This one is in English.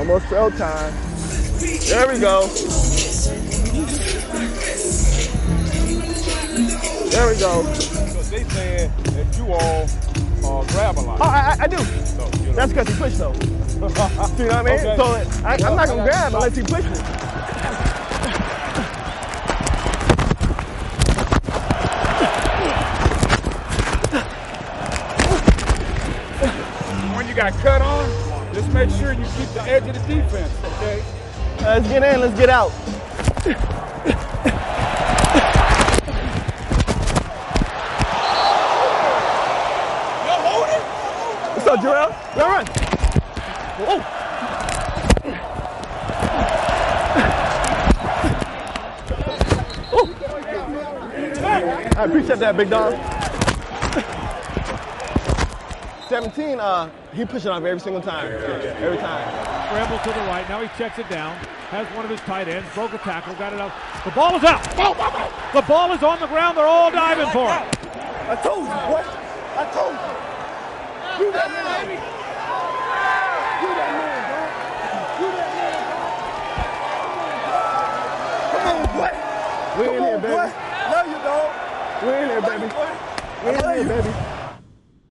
Almost trail time. There we go. There we go. Because they saying that you all grab a lot. Oh, I do. So, you know. That's because he pushed though. See what I mean? Okay. So I'm not gonna grab unless he pushes. When you got cut on, just make sure you keep the edge of the defense, okay? Let's get in, let's get out. What's up, Jarrell? Run. Whoa. I appreciate that, big dog. 17, he pushing off every single time. Every time. Scramble to the right. Now he checks it down. Has one of his tight ends. Broke a tackle. Got it out. The ball is out. The ball is on the ground. They're all diving for it. I told you, boy. I told you. Do that man, baby. Do that man, bro. Do that man, bro. Come on, boy. We in here, baby. Love you, dog. We in here, baby. We in here, baby.